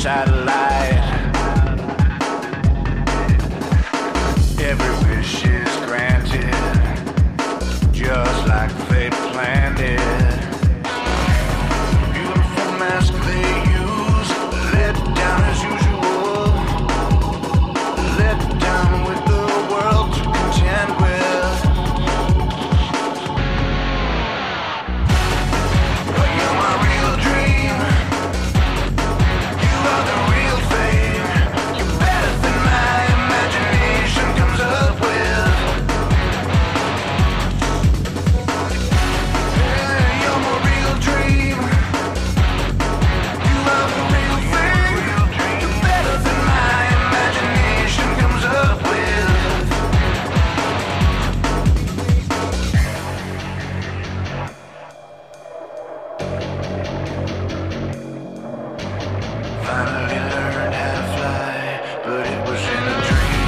satellite. Every wish is granted, just like fate planned it. Beautiful mask they use, let down as usual, let down with the world to contend with. But you're my real dream, you are the real thing. You're better than my imagination comes up with. Yeah, you're my real dream, you are the real thing. You're better than my imagination comes up with. Finally learned how to fly, but it was in a dream.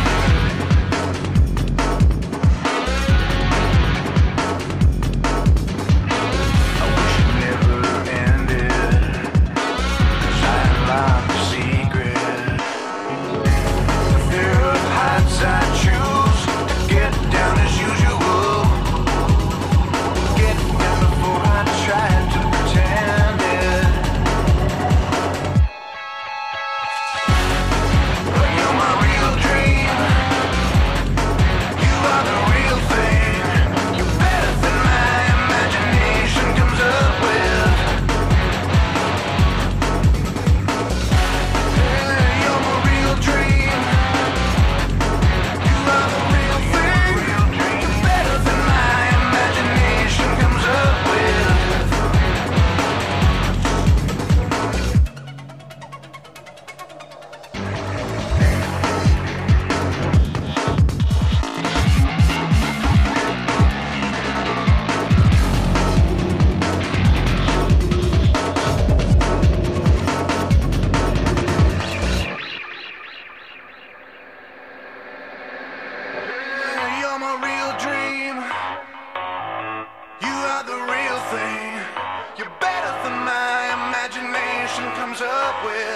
I wish it never ended, 'cause I unlocked the secret. The fear of heights I choose to get down as usual. Get down before I try to pretend it. But you're my real dream, you are the real thing. You're better than my imagination comes up with. Yeah, you're my real dream, you are the real thing. You're better than my imagination comes up with. You're my real dream, you are the real thing. You're better than my imagination comes up with.